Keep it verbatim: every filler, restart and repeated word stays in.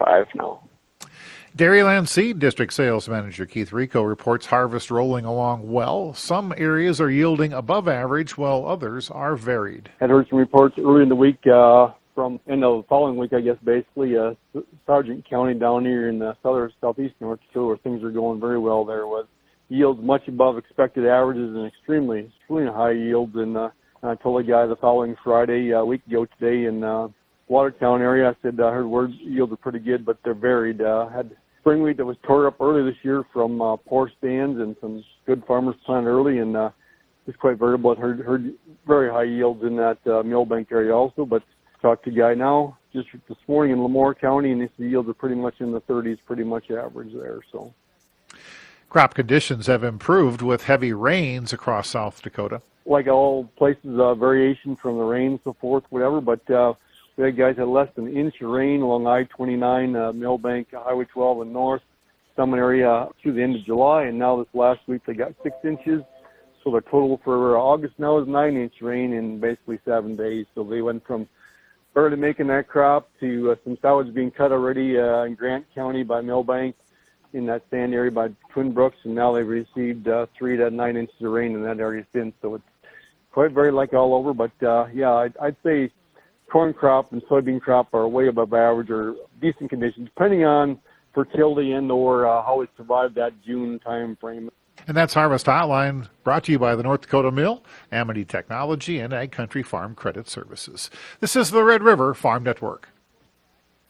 five now. Dairyland Seed District Sales Manager Keith Rico reports harvest rolling along well. Some areas are yielding above average, while others are varied. Had heard some reports early in the week uh, from end of the following week, I guess, basically, uh, Sargent County down here in the southern southeast North Dakota, where things are going very well there, with yields much above expected averages and extremely, extremely high yields. And uh, I told a guy the following Friday, a week ago today, in uh, Watertown area, I said I heard word yields are pretty good, but they're varied. Uh, had spring wheat that was tore up early this year from uh, poor stands, and some good farmers planted early, and uh, it's quite variable. I heard, heard very high yields in that uh, Millbank area also, but talked to a guy now just this morning in Lemoore County, and the yields are pretty much in the thirties, pretty much average there. So, crop conditions have improved with heavy rains across South Dakota. Like all places, uh, variation from the rain and so forth, whatever, but uh, we had guys had less than an inch of rain along I twenty-nine, uh, Millbank, Highway twelve, and north, some area through the end of July, and now this last week they got six inches. So the total for August now is nine inch rain in basically seven days. So they went from barely making that crop to uh, some silage being cut already uh, in Grant County by Millbank in that sand area by Twin Brooks, and now they've received uh, three to nine inches of rain in that area since. So it's quite very like all over, but uh, yeah, I'd, I'd say corn crop and soybean crop are way above average or decent conditions, depending on fertility and or uh, how it survived that June time frame. And that's Harvest Hotline, brought to you by the North Dakota Mill, Amity Technology, and Ag Country Farm Credit Services. This is the Red River Farm Network.